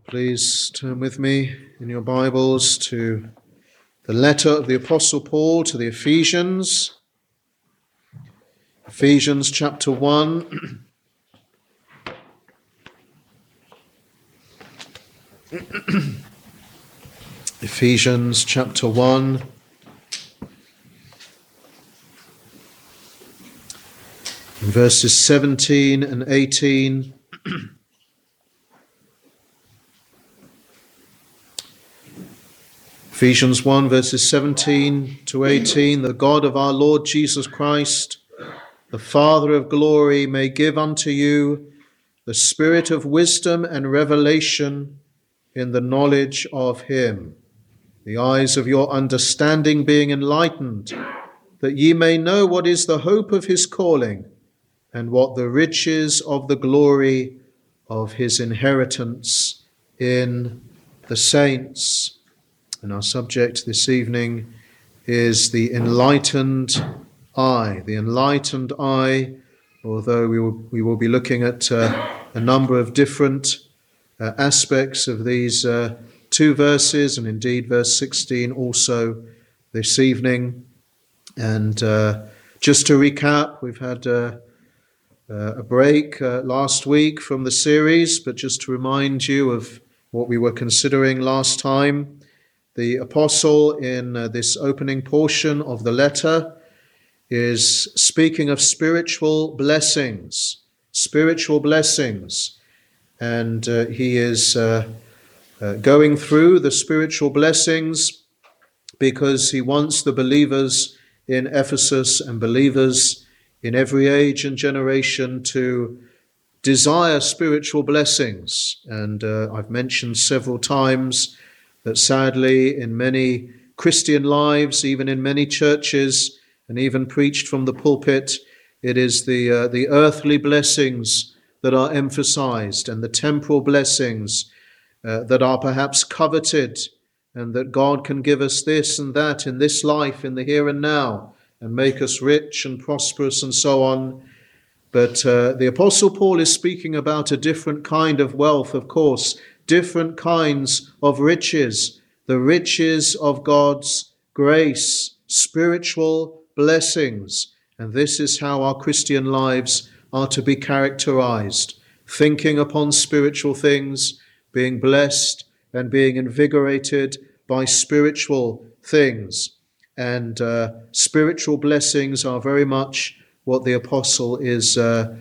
Please turn with me in your Bibles to the letter of the Apostle Paul to the Ephesians. Ephesians chapter 1. Ephesians chapter 1. Verses 17 and 18. Ephesians 1 verses 17 to 18. The God of our Lord Jesus Christ, the Father of glory, may give unto you the spirit of wisdom and revelation in the knowledge of him, the eyes of your understanding being enlightened, that ye may know what is the hope of his calling, and what the riches of the glory of his inheritance in the saints. And our subject this evening is the enlightened eye. The enlightened eye, although we will be looking at a number of different aspects of these two verses, and indeed verse 16 also this evening. And just to recap, we've had a break last week from the series, but just to remind you of what we were considering last time. The apostle in this opening portion of the letter is speaking of spiritual blessings, and he is going through the spiritual blessings because he wants the believers in Ephesus and believers in every age and generation to desire spiritual blessings. And I've mentioned several times that sadly in many Christian lives, even in many churches, and even preached from the pulpit, it is the earthly blessings that are emphasized and the temporal blessings that are perhaps coveted, and that God can give us this and that in this life, in the here and now, and make us rich and prosperous and so on. But the Apostle Paul is speaking about a different kind of wealth, of course, different kinds of riches, the riches of God's grace, spiritual blessings. And this is how our Christian lives are to be characterized, thinking upon spiritual things, being blessed and being invigorated by spiritual things. And spiritual blessings are very much what the apostle is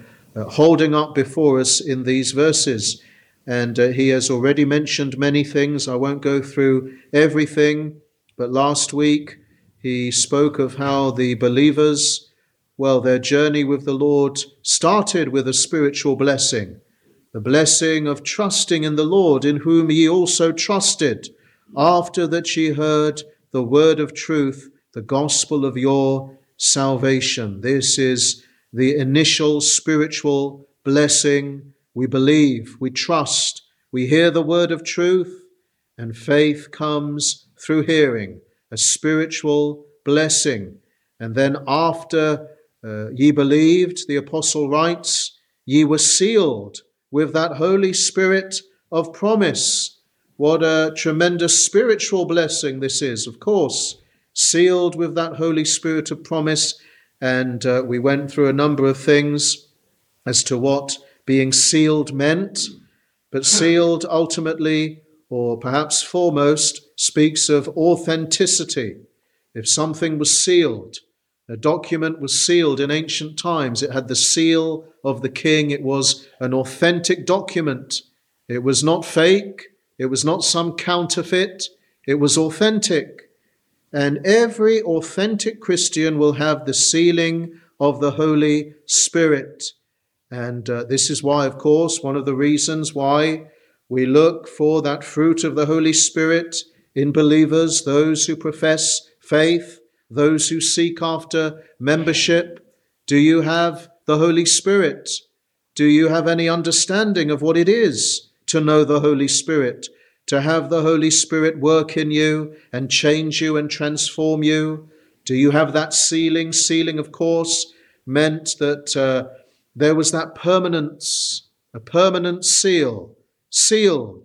holding up before us in these verses. And he has already mentioned many things. I won't go through everything, but last week he spoke of how the believers, their journey with the Lord started with a spiritual blessing, the blessing of trusting in the Lord, in whom ye also trusted, after that ye heard the word of truth, the gospel of your salvation. This is the initial spiritual blessing. We believe, we trust, we hear the word of truth, and faith comes through hearing, a spiritual blessing. And then after ye believed, the apostle writes, ye were sealed with that Holy Spirit of promise. What a tremendous spiritual blessing this is, of course, sealed with that Holy Spirit of promise. And we went through a number of things as to what being sealed meant, but sealed ultimately, or perhaps foremost, speaks of authenticity. If something was sealed, a document was sealed in ancient times, it had the seal of the king, it was an authentic document. It was not fake, it was not some counterfeit, it was authentic. And every authentic Christian will have the sealing of the Holy Spirit. And this is why, of course, one of the reasons why we look for that fruit of the Holy Spirit in believers, those who profess faith, those who seek after membership. Do you have the Holy Spirit? Do you have any understanding of what it is to know the Holy Spirit, to have the Holy Spirit work in you and change you and transform you? Do you have that sealing? Sealing, of course, meant that there was that permanence, a permanent seal, sealed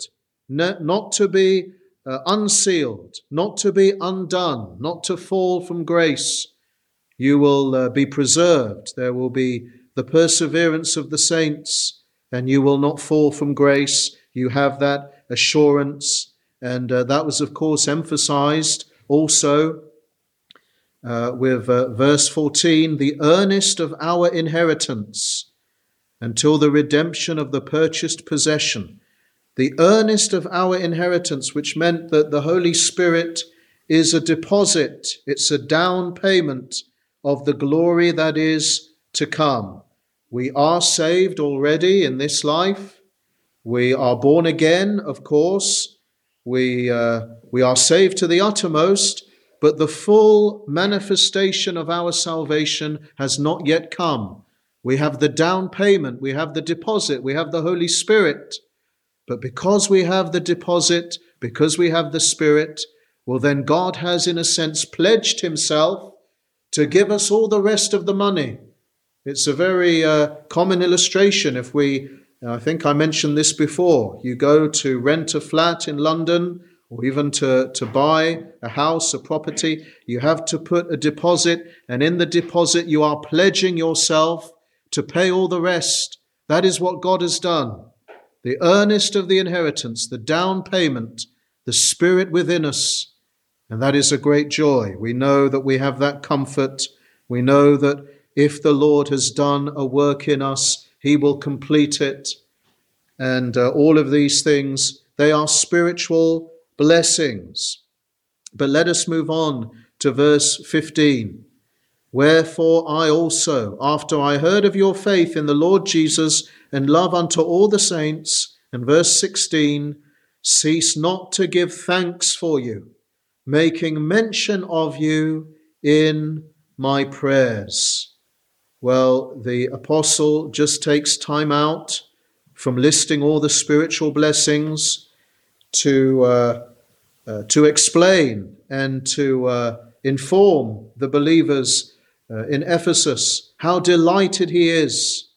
not to be unsealed, not to be undone, not to fall from grace. You will be preserved. There will be the perseverance of the saints, and you will not fall from grace. You have that assurance. And that was, of course, emphasized also with verse 14, the earnest of our inheritance until the redemption of the purchased possession. The earnest of our inheritance, which meant that the Holy Spirit is a deposit. It's a down payment of the glory that is to come. We are saved already in this life. We are born again, of course. We are saved to the uttermost, but the full manifestation of our salvation has not yet come. We have the down payment, we have the deposit, we have the Holy Spirit. But because we have the deposit, because we have the Spirit, well, then God has, in a sense, pledged himself to give us all the rest of the money. It's a very common illustration. I think I mentioned this before, you go to rent a flat in London, or even to buy a house, a property, you have to put a deposit, and in the deposit you are pledging yourself to pay all the rest. That is what God has done. The earnest of the inheritance, the down payment, the Spirit within us. And that is a great joy. We know that we have that comfort. We know that if the Lord has done a work in us, he will complete it. And all of these things, they are spiritual blessings. But let us move on to verse 15. Wherefore I also, after I heard of your faith in the Lord Jesus and love unto all the saints, and verse 16, cease not to give thanks for you, making mention of you in my prayers. Well, the apostle just takes time out from listing all the spiritual blessings to explain and to inform the believers in Ephesus how delighted he is,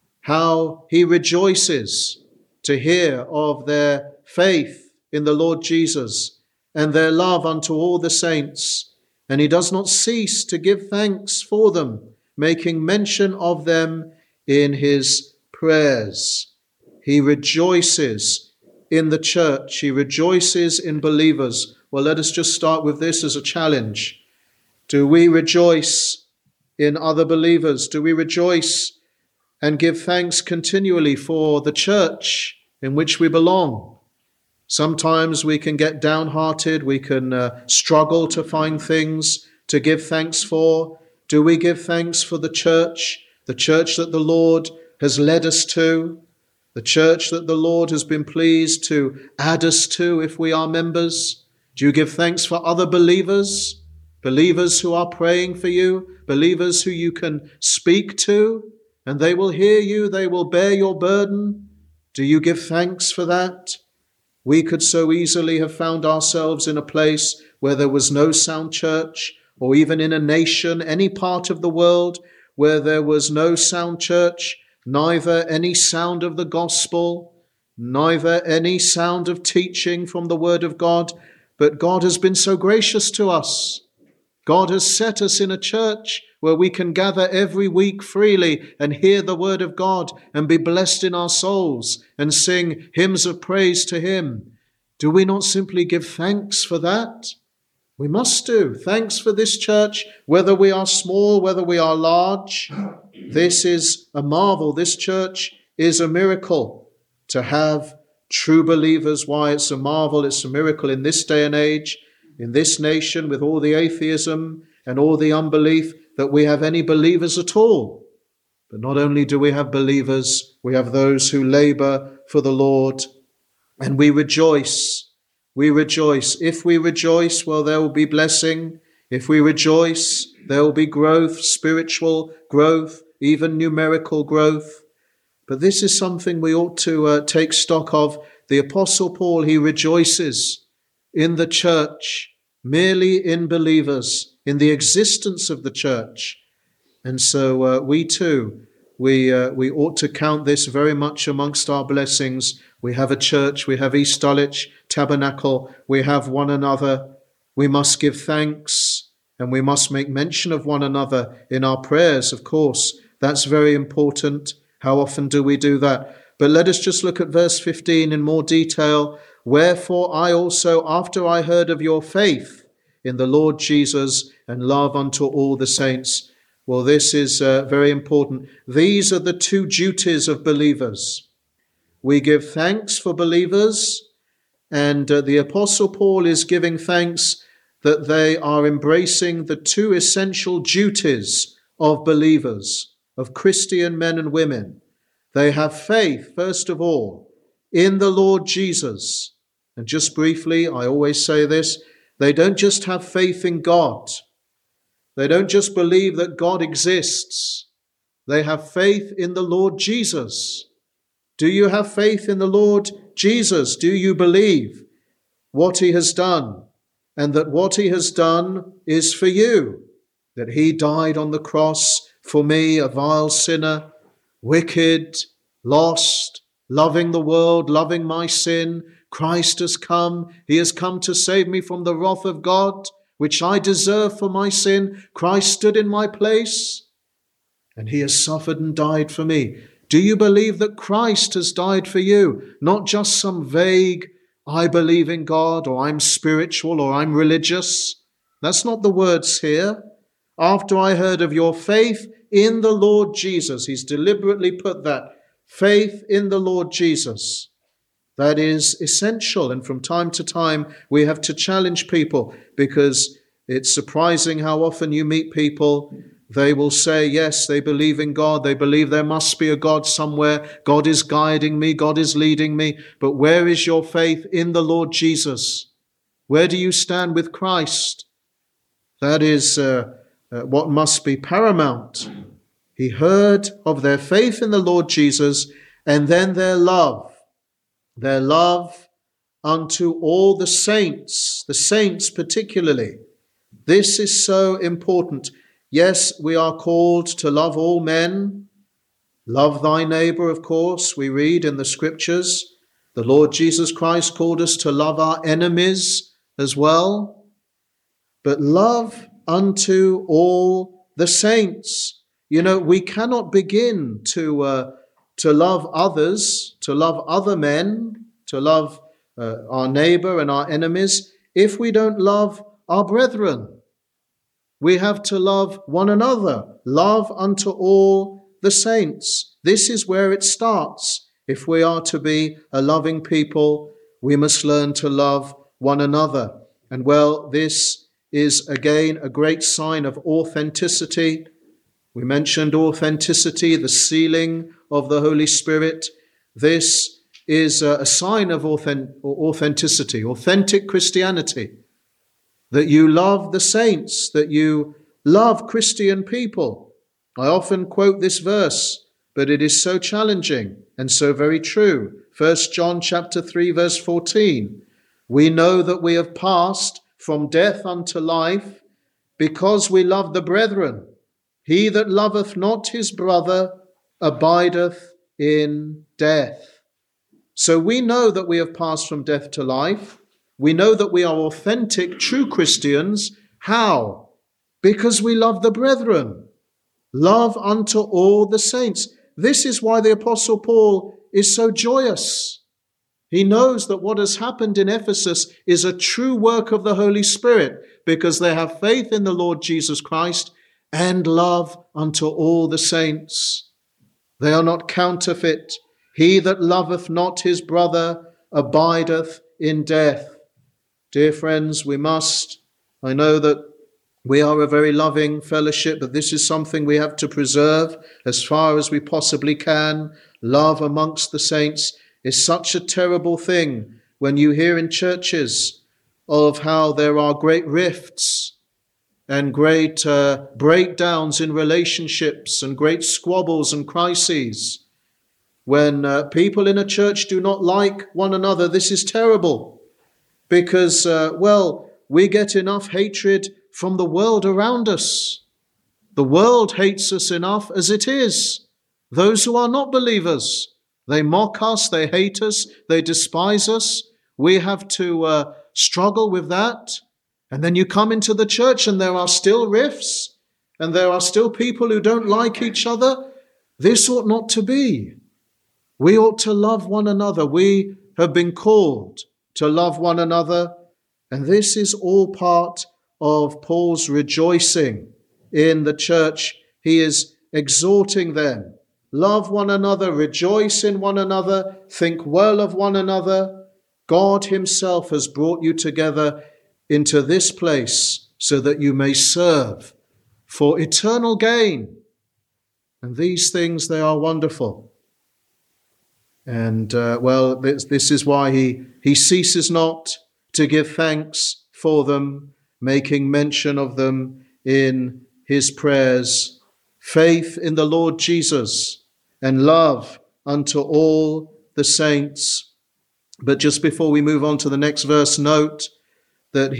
how he rejoices to hear of their faith in the Lord Jesus and their love unto all the saints. And he does not cease to give thanks for them, making mention of them in his prayers. He rejoices in the church. He rejoices in believers. Well, let us just start with this as a challenge. Do we rejoice in other believers? Do we rejoice and give thanks continually for the church in which we belong? Sometimes we can get downhearted. We can struggle to find things to give thanks for. Do we give thanks for the church that the Lord has led us to, the church that the Lord has been pleased to add us to if we are members? Do you give thanks for other believers, believers who are praying for you, believers who you can speak to, and they will hear you, they will bear your burden? Do you give thanks for that? We could so easily have found ourselves in a place where there was no sound church, or even in a nation, any part of the world where there was no sound church, neither any sound of the gospel, neither any sound of teaching from the word of God. But God has been so gracious to us. God has set us in a church where we can gather every week freely and hear the word of God and be blessed in our souls and sing hymns of praise to him. Do we not simply give thanks for that? We must do. Thanks for this church, whether we are small, whether we are large. This is a marvel. This church is a miracle. To have true believers, why it's a marvel, it's a miracle in this day and age, in this nation, with all the atheism and all the unbelief, that we have any believers at all. But not only do we have believers, we have those who labor for the Lord, and we rejoice. We rejoice. If we rejoice, well, there will be blessing. If we rejoice, there will be growth, spiritual growth, even numerical growth. But this is something we ought to take stock of. The Apostle Paul, he rejoices in the church, merely in believers, in the existence of the church. And so we too, we ought to count this very much amongst our blessings. We have a church, we have East Dulwich Tabernacle, we have one another. We must give thanks and we must make mention of one another in our prayers, of course. That's very important. How often do we do that? But let us just look at verse 15 in more detail. Wherefore I also, after I heard of your faith in the Lord Jesus and love unto all the saints. Well, this is very important. These are the two duties of believers. We give thanks for believers, and the Apostle Paul is giving thanks that they are embracing the two essential duties of believers, of Christian men and women. They have faith, first of all, in the Lord Jesus. And just briefly, I always say this, they don't just have faith in God. They don't just believe that God exists. They have faith in the Lord Jesus. Do you have faith in the Lord Jesus? Do you believe what he has done, and that what he has done is for you? That he died on the cross for me, a vile sinner, wicked, lost, loving the world, loving my sin. Christ has come. He has come to save me from the wrath of God, which I deserve for my sin. Christ stood in my place, and he has suffered and died for me. Do you believe that Christ has died for you? Not just some vague, I believe in God, or I'm spiritual, or I'm religious. That's not the words here. After I heard of your faith in the Lord Jesus, he's deliberately put that. Faith in the Lord Jesus. That is essential. And from time to time, we have to challenge people, because it's surprising how often you meet people. They will say, yes, they believe in God. They believe there must be a God somewhere. God is guiding me. God is leading me. But where is your faith in the Lord Jesus? Where do you stand with Christ? That is what must be paramount. He heard of their faith in the Lord Jesus, and then their love unto all the saints particularly. This is so important. Yes, we are called to love all men. Love thy neighbor, of course. We read in the scriptures, the Lord Jesus Christ called us to love our enemies as well. But love unto all the saints. You know, we cannot begin to love others, to love other men, to love our neighbor and our enemies, if we don't love our brethren. We have to love one another. Love unto all the saints. This is where it starts. If we are to be a loving people, we must learn to love one another. And well, this is again a great sign of authenticity. We mentioned authenticity, the sealing of the Holy Spirit. This is a sign of authenticity, authentic Christianity. That you love the saints, that you love Christian people. I often quote this verse, but it is so challenging and so very true. 1 John chapter 3, verse 14. We know that we have passed from death unto life because we love the brethren. He that loveth not his brother abideth in death. So we know that we have passed from death to life. We know that we are authentic, true Christians. How? Because we love the brethren. Love unto all the saints. This is why the Apostle Paul is so joyous. He knows that what has happened in Ephesus is a true work of the Holy Spirit, because they have faith in the Lord Jesus Christ and love unto all the saints. They are not counterfeit. He that loveth not his brother abideth in death. Dear friends, I know that we are a very loving fellowship, but this is something we have to preserve as far as we possibly can. Love amongst the saints is such a terrible thing when you hear in churches of how there are great rifts and great breakdowns in relationships and great squabbles and crises. When people in a church do not like one another, this is terrible. Because, we get enough hatred from the world around us. The world hates us enough as it is. Those who are not believers, They mock us, they hate us, they despise us. We have to struggle with that. And then you come into the church and there are still rifts, and there are still people who don't like each other. This ought not to be. We ought to love one another. We have been called to love one another. And this is all part of Paul's rejoicing in the church. He is exhorting them. Love one another, rejoice in one another, think well of one another. God himself has brought you together into this place so that you may serve for eternal gain. And these things, they are wonderful. And this is why he ceases not to give thanks for them, making mention of them in his prayers. Faith in the Lord Jesus and love unto all the saints. But just before we move on to the next verse, note that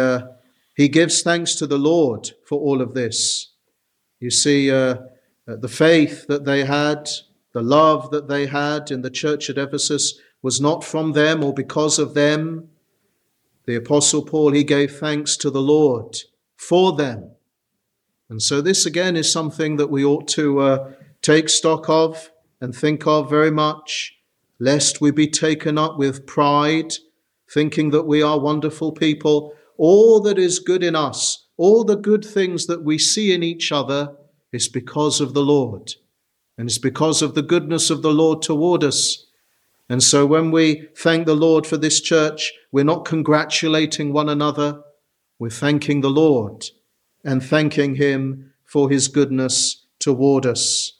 he gives thanks to the Lord for all of this. You see, the faith that they had, the love that they had in the church at Ephesus was not from them or because of them. The Apostle Paul, he gave thanks to the Lord for them. And so this again is something that we ought to take stock of and think of very much, lest we be taken up with pride, thinking that we are wonderful people. All that is good in us, all the good things that we see in each other, is because of the Lord. And it's because of the goodness of the Lord toward us. And so when we thank the Lord for this church, we're not congratulating one another. We're thanking the Lord and thanking him for his goodness toward us.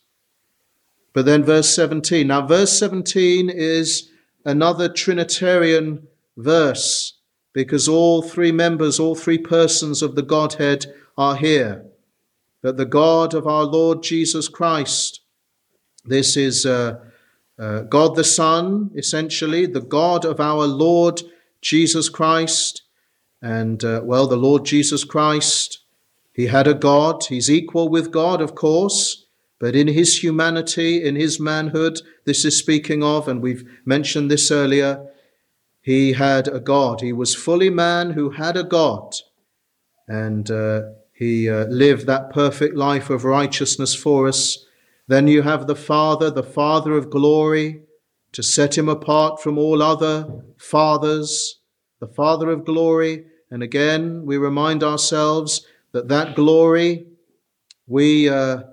But then verse 17. Now verse 17 is another Trinitarian verse, because all three members, all three persons of the Godhead are here. That the God of our Lord Jesus Christ, this is God the Son, essentially, the God of our Lord Jesus Christ. And, the Lord Jesus Christ, he had a God. He's equal with God, of course, but in his humanity, in his manhood, this is speaking of, and we've mentioned this earlier, he had a God. He was fully man who had a God, and he lived that perfect life of righteousness for us. Then you have the Father of glory, to set him apart from all other fathers, the Father of glory. And again, we remind ourselves that glory, we are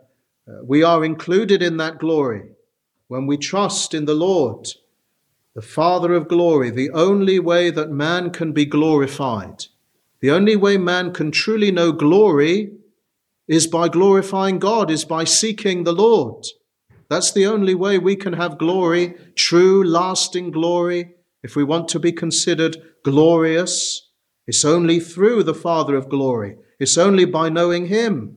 included in that glory when we trust in the Lord, the Father of glory. The only way that man can be glorified, the only way man can truly know glory is by glorifying God, is by seeking the Lord. That's the only way we can have glory, true, lasting glory. If we want to be considered glorious, it's only through the Father of glory. It's only by knowing him.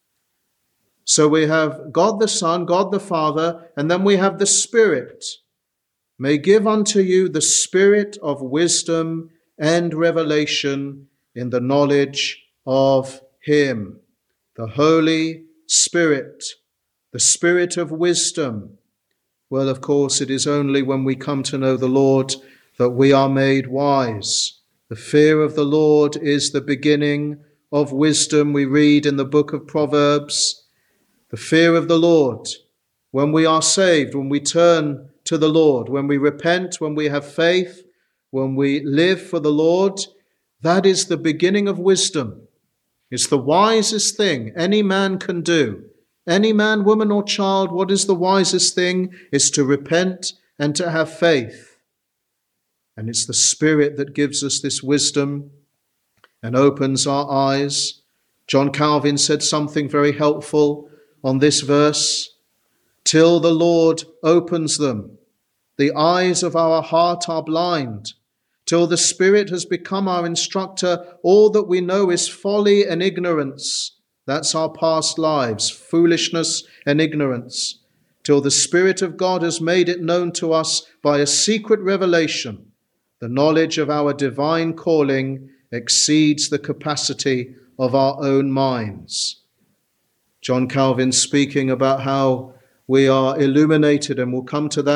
So we have God the Son, God the Father, and then we have the Spirit. May give unto you the spirit of wisdom and revelation in the knowledge of him. The Holy Spirit, the Spirit of wisdom. Well, of course, it is only when we come to know the Lord that we are made wise. The fear of the Lord is the beginning of wisdom, we read in the book of Proverbs. The fear of the Lord, when we are saved, when we turn to the Lord, when we repent, when we have faith, when we live for the Lord, that is the beginning of wisdom. It's the wisest thing any man can do. Any man, woman, or child, what is the wisest thing? Is to repent and to have faith. And it's the Spirit that gives us this wisdom and opens our eyes. John Calvin said something very helpful on this verse. Till the Lord opens them, the eyes of our heart are blind. Till the Spirit has become our instructor, all that we know is folly and ignorance. That's our past lives, foolishness and ignorance. Till the Spirit of God has made it known to us by a secret revelation, the knowledge of our divine calling exceeds the capacity of our own minds. John Calvin speaking about how we are illuminated, and we'll come to that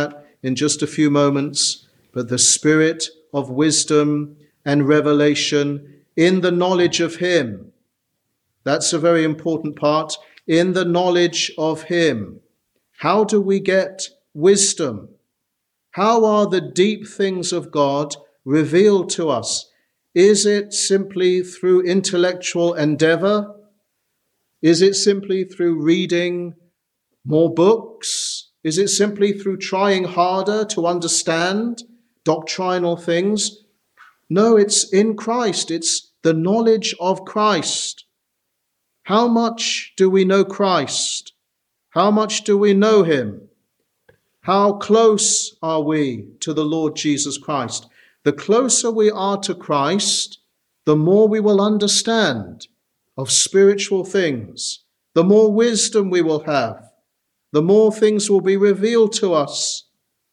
in just a few moments, but the spirit of wisdom and revelation in the knowledge of him. That's a very important part, in the knowledge of him. How do we get wisdom? How are the deep things of God revealed to us? Is it simply through intellectual endeavor? Is it simply through reading more books? Is it simply through trying harder to understand doctrinal things? No, it's in Christ. It's the knowledge of Christ. How much do we know Christ? How much do we know him? How close are we to the Lord Jesus Christ? The closer we are to Christ, the more we will understand of spiritual things, the more wisdom we will have, the more things will be revealed to us.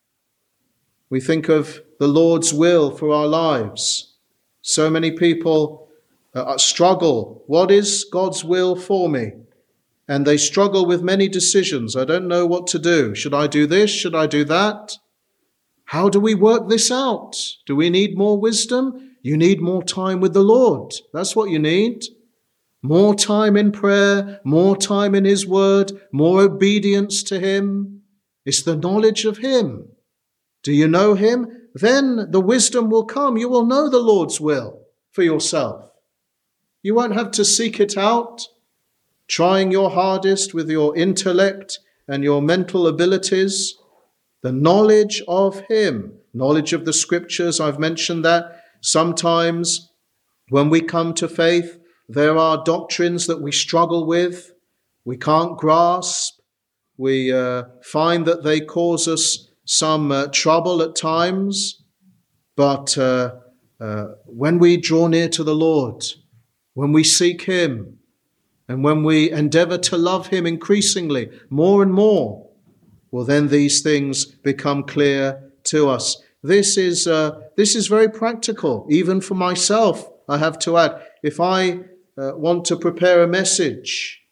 We think of the Lord's will for our lives. So many people struggle. What is God's will for me? And they struggle with many decisions. I don't know what to do. Should I do this? Should I do that? How do we work this out? Do we need more wisdom? You need more time with the Lord. That's what you need. More time in prayer, more time in his word, more obedience to him. It's the knowledge of him. Do you know him? Then the wisdom will come. You will know the Lord's will for yourself. You won't have to seek it out, trying your hardest with your intellect and your mental abilities. The knowledge of him, knowledge of the scriptures, I've mentioned that. Sometimes when we come to faith, there are doctrines that we struggle with, we can't grasp, we find that they cause us some trouble at times. But when we draw near to the Lord, when we seek him, and when we endeavor to love him increasingly, more and more, well, then these things become clear to us. This is very practical, even for myself, I have to add. If I want to prepare a message,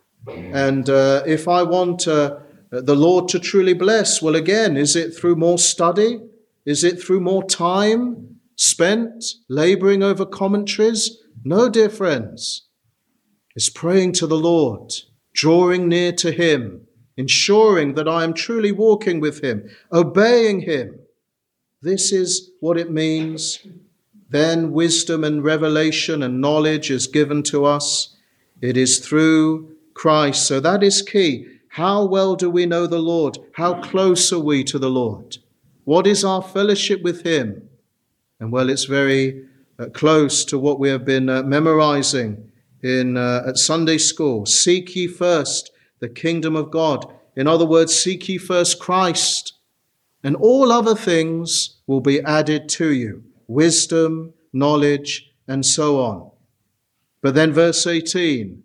and if I want the Lord to truly bless, well, again, is it through more study? Is it through more time spent laboring over commentaries? No, dear friends. It's praying to the Lord, drawing near to him, ensuring that I am truly walking with him, obeying him. This is what it means. Then wisdom and revelation and knowledge is given to us. It is through Christ. So that is key. How well do we know the Lord? How close are we to the Lord? What is our fellowship with him? And well, it's very close to what we have been memorizing at Sunday school. Seek ye first the kingdom of God. In other words, seek ye first Christ, and all other things will be added to you. Wisdom, knowledge, and so on. But then verse 18,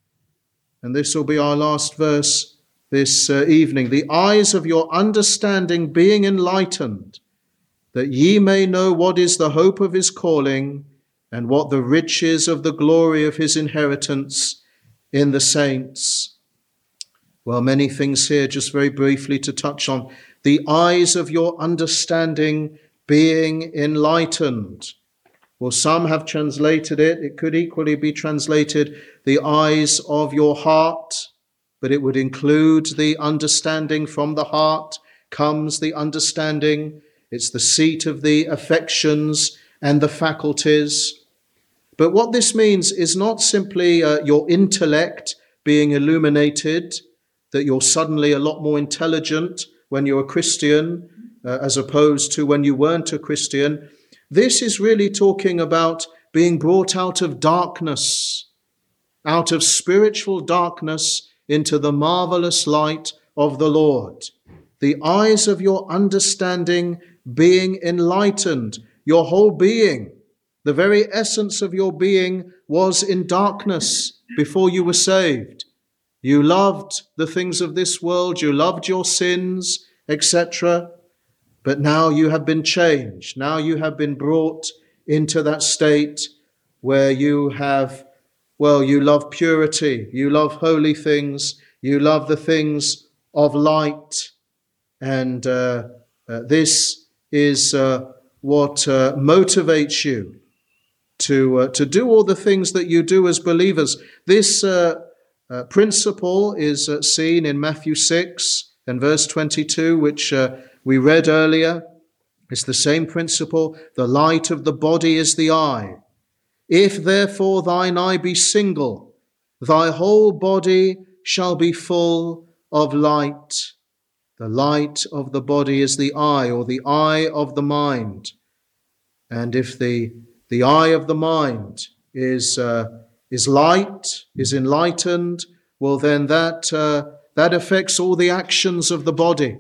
and this will be our last verse this evening. The eyes of your understanding being enlightened, that ye may know what is the hope of his calling, and what the riches of the glory of his inheritance in the saints. Well, many things here, just very briefly to touch on. The eyes of your understanding being enlightened. Well, some have translated it. It could equally be translated, the eyes of your heart, but it would include the understanding. From the heart comes the understanding. It's the seat of the affections and the faculties. But what this means is not simply your intellect being illuminated, that you're suddenly a lot more intelligent when you're a Christian, as opposed to when you weren't a Christian. This is really talking about being brought out of darkness, out of spiritual darkness into the marvelous light of the Lord. The eyes of your understanding being enlightened, your whole being. The very essence of your being was in darkness before you were saved. You loved the things of this world, you loved your sins, etc. But now you have been changed. Now you have been brought into that state where you have, you love purity, you love holy things, you love the things of light, and This is what motivates you to do all the things that you do as believers. This principle is seen in Matthew 6 and verse 22, which we read earlier. It's the same principle. The light of the body is the eye. If therefore thine eye be single, thy whole body shall be full of light. The light of the body is the eye, or the eye of the mind. And if the eye of the mind is light, is enlightened, well then that affects all the actions of the body.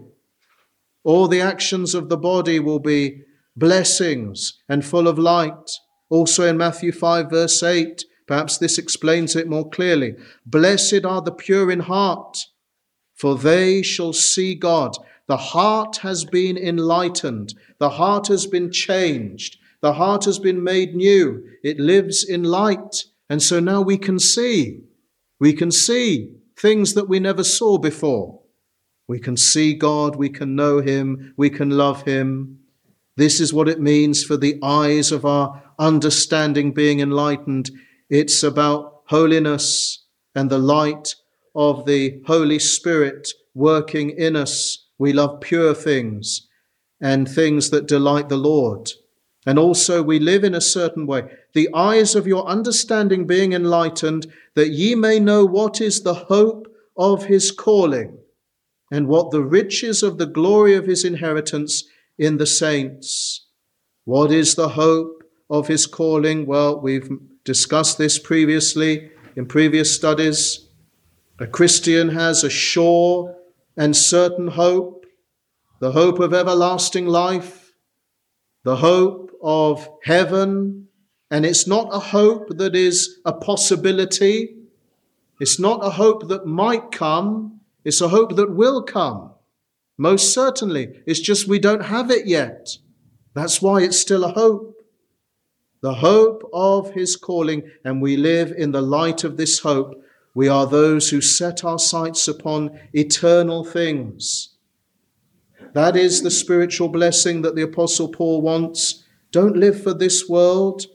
All the actions of the body will be blessings and full of light. Also in Matthew 5 verse 8, perhaps this explains it more clearly. Blessed are the pure in heart, for they shall see God. The heart has been enlightened. The heart has been changed. The heart has been made new. It lives in light. And so now we can see. We can see things that we never saw before. We can see God. We can know him. We can love him. This is what it means for the eyes of our understanding being enlightened. It's about holiness and the light of the Holy Spirit working in us. We love pure things and things that delight the Lord. And also we live in a certain way. The eyes of your understanding being enlightened, that ye may know what is the hope of his calling, and what the riches of the glory of his inheritance in the saints. What is the hope of his calling? Well, we've discussed this previously in previous studies. A Christian has a sure and certain hope, the hope of everlasting life, the hope of heaven. And it's not a hope that is a possibility. It's not a hope that might come. It's a hope that will come. Most certainly. It's just we don't have it yet. That's why it's still a hope. The hope of his calling, and we live in the light of this hope. We are those who set our sights upon eternal things. That is the spiritual blessing that the Apostle Paul wants. Don't live for this world.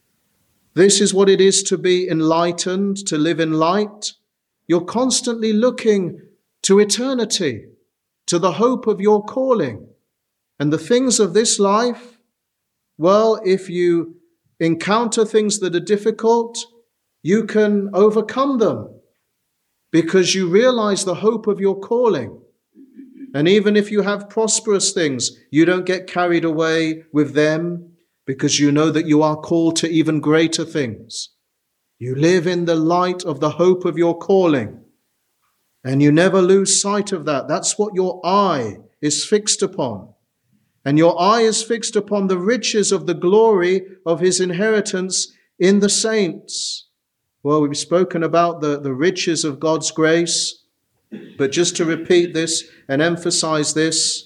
This is what it is to be enlightened, to live in light. You're constantly looking to eternity, to the hope of your calling. And the things of this life, well, if you encounter things that are difficult, you can overcome them because you realize the hope of your calling. And even if you have prosperous things, you don't get carried away with them because you know that you are called to even greater things. You live in the light of the hope of your calling, and you never lose sight of that. That's what your eye is fixed upon. And your eye is fixed upon the riches of the glory of his inheritance in the saints. Well, we've spoken about the riches of God's grace, but just to repeat this and emphasize this,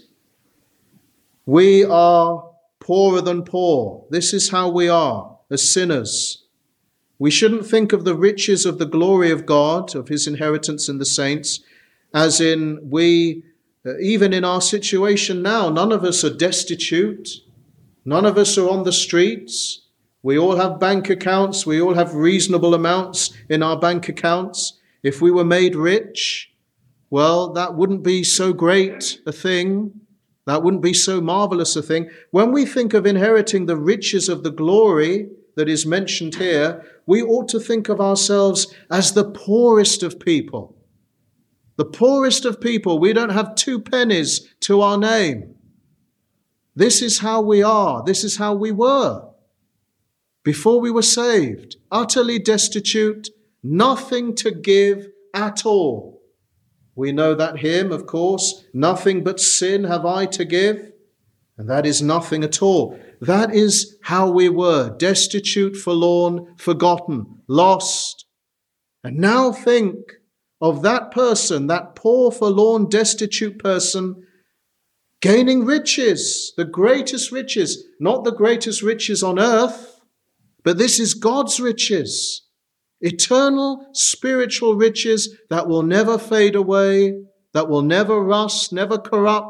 we are poorer than poor. This is how we are as sinners. We shouldn't think of the riches of the glory of God, of his inheritance in the saints, as in we, even in our situation now, none of us are destitute. None of us are on the streets. We all have bank accounts. We all have reasonable amounts in our bank accounts. If we were made rich, well, that wouldn't be so great a thing. That wouldn't be so marvelous a thing. When we think of inheriting the riches of the glory that is mentioned here, we ought to think of ourselves as the poorest of people. The poorest of people. We don't have 2 pennies to our name. This is how we are. This is how we were before we were saved. Utterly destitute, nothing to give at all. We know that hymn, of course, nothing but sin have I to give. And that is nothing at all. That is how we were, destitute, forlorn, forgotten, lost. And now think of that person, that poor, forlorn, destitute person, gaining riches, the greatest riches, not the greatest riches on earth, but this is God's riches, eternal spiritual riches that will never fade away, that will never rust, never corrupt,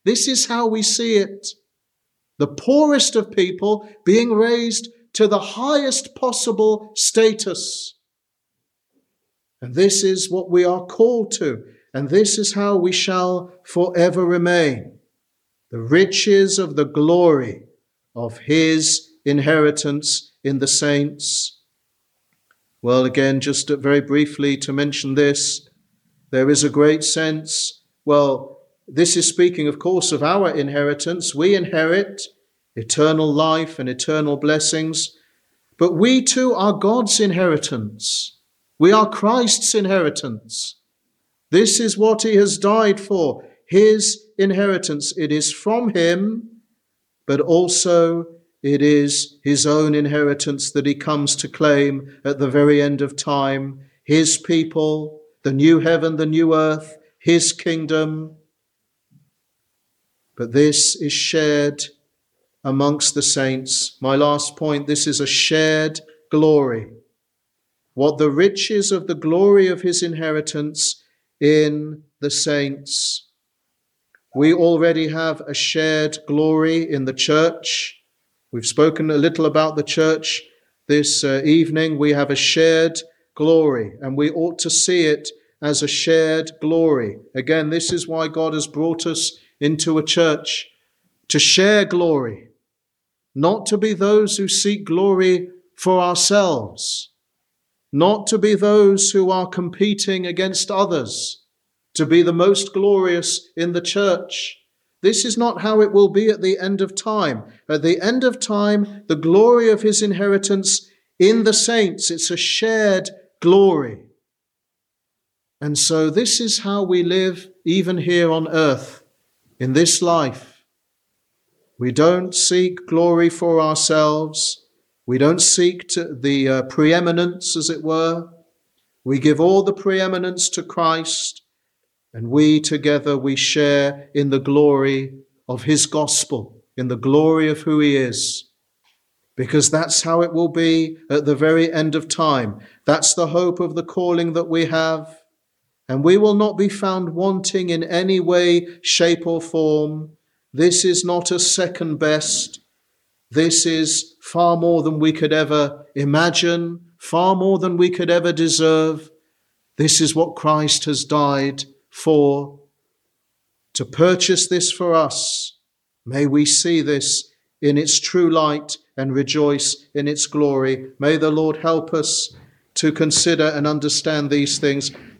This is how we see it. The poorest of people being raised to the highest possible status. And this is what we are called to, and this is how we shall forever remain. The riches of the glory of his inheritance in the saints. Well, again, just very briefly to mention this, there is a great sense, well, this is speaking, of course, of our inheritance. We inherit eternal life and eternal blessings, but we too are God's inheritance. We are Christ's inheritance. This is what he has died for, his inheritance. It is from him, but also it is his own inheritance that he comes to claim at the very end of time. His people, the new heaven, the new earth, his kingdom. But this is shared amongst the saints. My last point, this is a shared glory. What the riches of the glory of his inheritance in the saints. We already have a shared glory in the church. We've spoken a little about the church this evening. We have a shared glory, and we ought to see it as a shared glory. Again, this is why God has brought us into a church, to share glory, not to be those who seek glory for ourselves, not to be those who are competing against others, to be the most glorious in the church. This is not how it will be at the end of time. At the end of time, the glory of his inheritance in the saints, it's a shared glory. And so this is how we live even here on earth, in this life. We don't seek glory for ourselves. We don't seek the preeminence, as it were. We give all the preeminence to Christ, and we together, we share in the glory of his gospel, in the glory of who he is, because that's how it will be at the very end of time. That's the hope of the calling that we have, and we will not be found wanting in any way, shape, or form. This is not a second best. This is far more than we could ever imagine, far more than we could ever deserve. This is what Christ has died for, to purchase this for us. May we see this in its true light and rejoice in its glory. May the Lord help us to consider and understand these things.